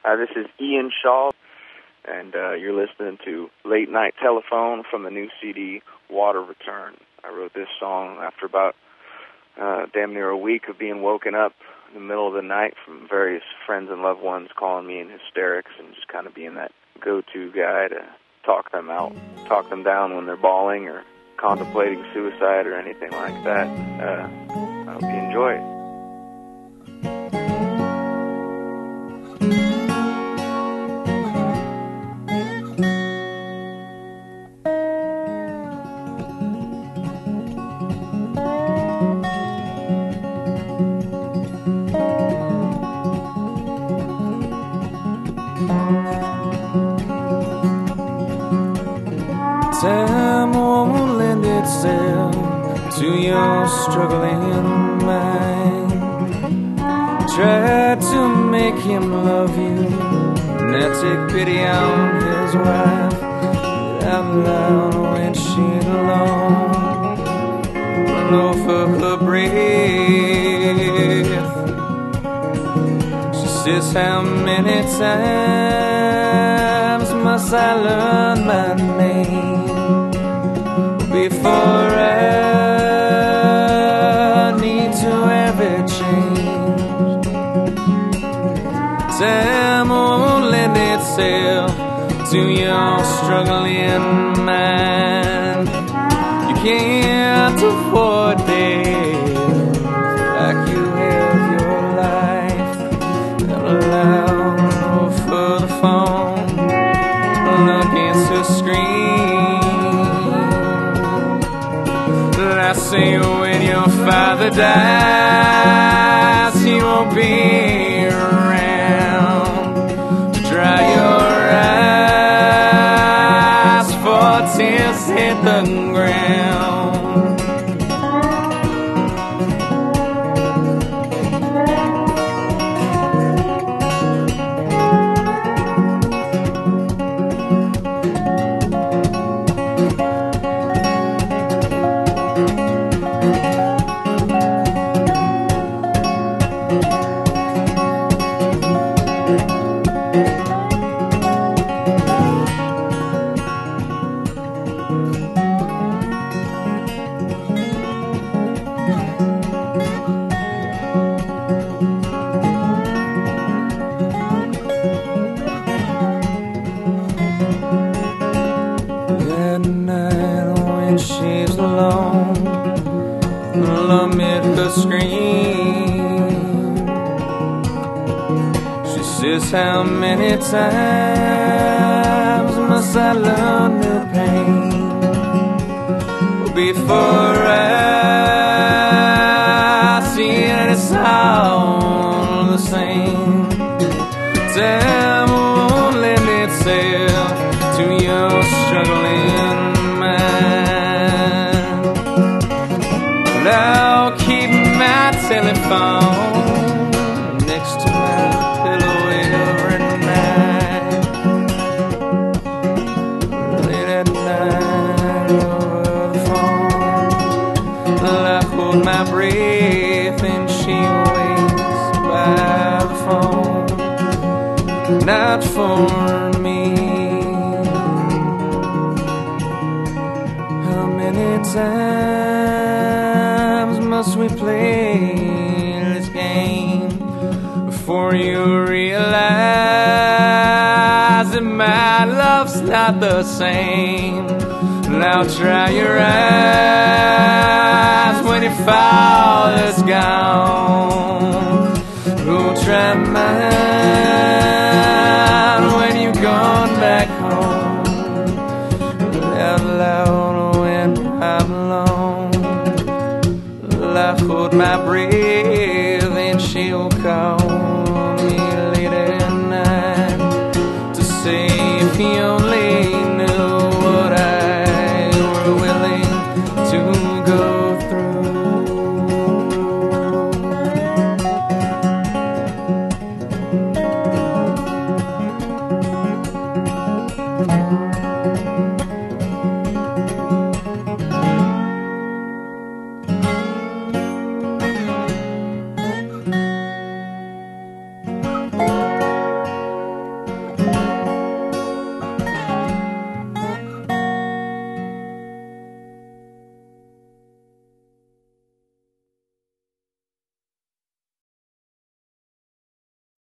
This is Ian Shaw, and you're listening to Late Night Telephone from the new CD, Water Return. I wrote this song after about damn near a week of being woken up in the middle of the night from various friends and loved ones calling me in hysterics, and just kind of being that go-to guy to talk them out, talk them down when they're bawling or contemplating suicide or anything like that. I hope you enjoy it. Time won't lend itself to your struggling mind. Try to make him love you, now take pity on his wife. Out loud when she's alone, low for her breath. She says, how many times must I learn my name before I need to have it changed? Time won't lend itself to your struggling mind. You can't afford it like you have your life. Allow for the phone against the screen. I say when your father dies, he won't be around to dry your eyes, for tears hit the ground. She's alone amid her scream. She says, how many times must I learn the pain before I see it? It's all the same. Time won't lend itself to your struggling mind. I'll keep my telephone next to my pillow every night. Late at night over the phone, I hold my breath and she waits by the phone, not for me. How many times must we play this game before you realize that my love's not the same? Now dry your eyes when your father's gone. Go try mine.